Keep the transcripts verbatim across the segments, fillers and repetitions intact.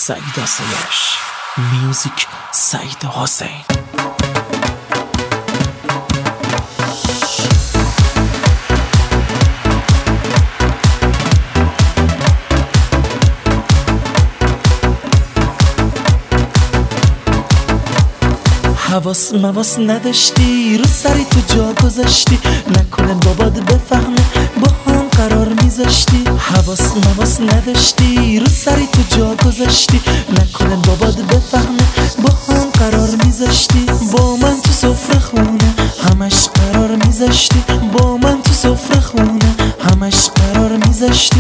سعید آسایش میوزیک سعید حسین. حواس مواس نداشتی رو سری تو جا گذاشتی، نکنه بابات بفهمه با هم قرار میذاشتی. حواس مواس نداشتی رو سری تو جا گذاشتی، نکنه بابات بفهمه با هم قرار میذاشتی. با من تو سفره خونه همش قرار میذاشتی، با من تو سفره خونه همش قرار میذاشتی.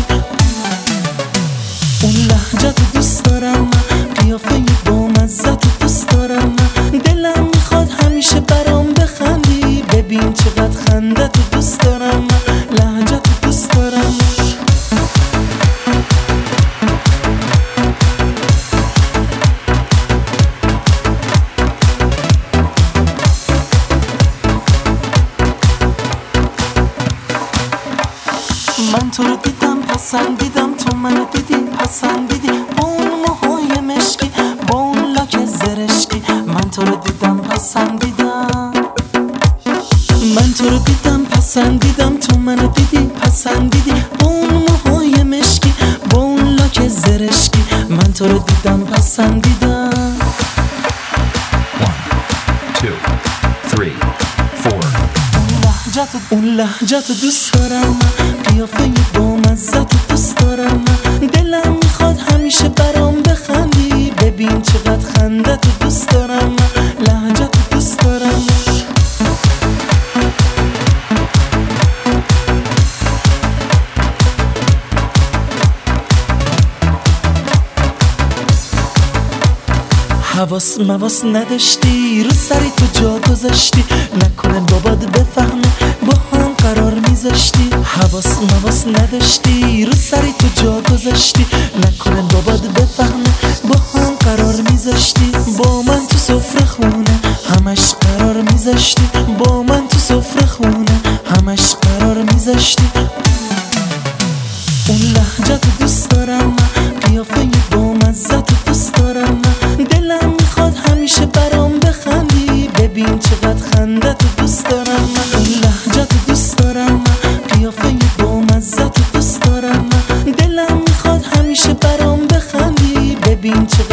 اون لهجت دوست دارم من، قیافه با مزت دوست دارم من، دلم میخواد همیشه برام بخندی، ببین چقدر خنده تو دوست دارم من، لهجت دوست دارم من. من تو رو دیدم پسندیدم، تو منو دیدی پسندیدی، با اون موهای مشکی با اون لاک زرشکی. من تو رو دیدم پسندیدم، من تو رو دیدم پسندیدم، تو منو دیدی پسندیدی، با اون موهای مشکی با اون لاک زرشکی. من تو رو دیدم پسندیدم. اون لهجت دوست دارم من، قیافه با مزت دوست دارم من، دلم میخواد همیشه برام بخندی، ببین چقدر خنده تو دوست دارم من، لهجت دوست دارم من. حواس مواس نداشتی رو سری تو جا گذاشتی، نکنه بابات بفهمه با هم قرار میذاشتی. حواس مواس نداشتی رو سری تو جا گذاشتی، نکنه بابات بفهمه با هم قرار میذاشتی. با من تو سفره خونه همش قرار میذاشتی، با من تو سفره خونه همش قرار میذاشتی. اون لهجت دوست دارم من، قیافه با مزت دوست دارم من، دلم میخواد همیشه برام بخندی، ببین چقدر خنده تو دوست دارم من. اون لهجت دوست دارم من، قیافه با مزت دوست دارم من، دلم میخواد همیشه برام بخندی، ببین چقدر